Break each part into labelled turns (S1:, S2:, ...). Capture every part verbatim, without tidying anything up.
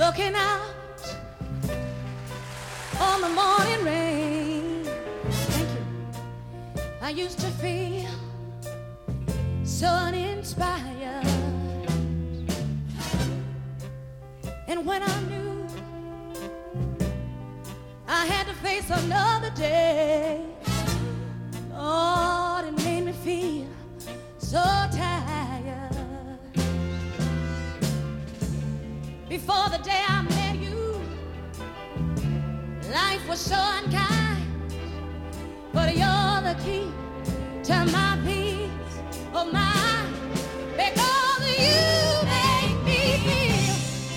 S1: looking out on the morning rain. Thank you. I used to feel so uninspired, and when I knew I had to face another day, Lord, it made me feel so tired. Before the day I met you, life was so unkind, but you're the key to my peace of mind, because you make me feel,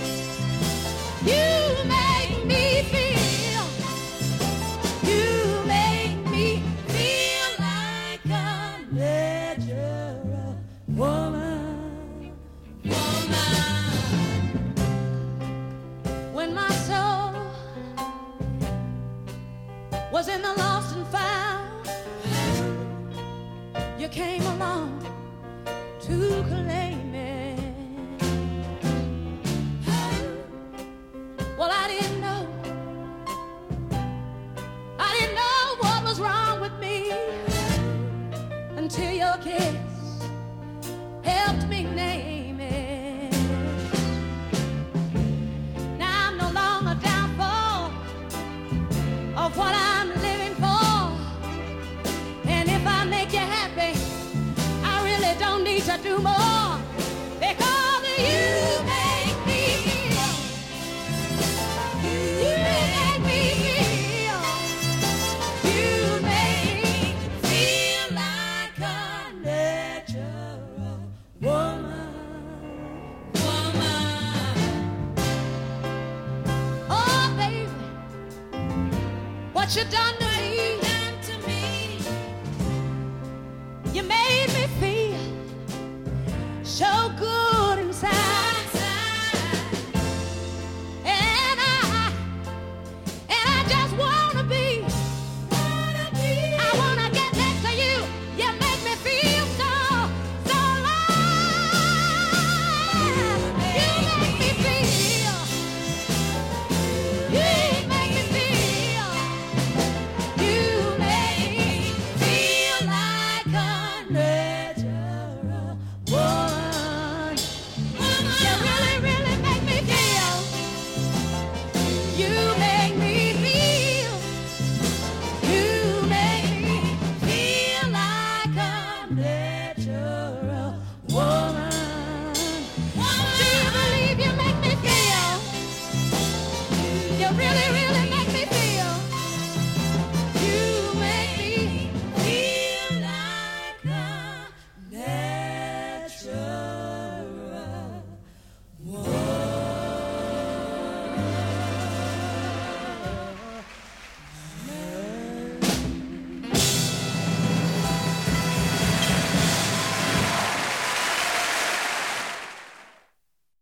S1: you make me feel, you make me feel like a natural woman, woman. When my soul was in the lost and found, you came along to claim it. Well, I didn't know, I didn't know what was wrong with me until your kiss helped me name it. Now I'm no longer downfall of what I'm living for, and if I make you happy, I really don't need to do more, because you make me feel, you make me feel, you make me feel like a natural woman, woman. Oh, baby, what you done to me, done to me, you made me feel so good inside. And I, and I just wanna be, I wanna get next to you. You make me feel so, so alive. You make me feel, you make me feel, you make me feel like a natural woman. You really, really make me feel, you make me feel, you make me feel like a natural woman. Do you believe you make me feel, you really, really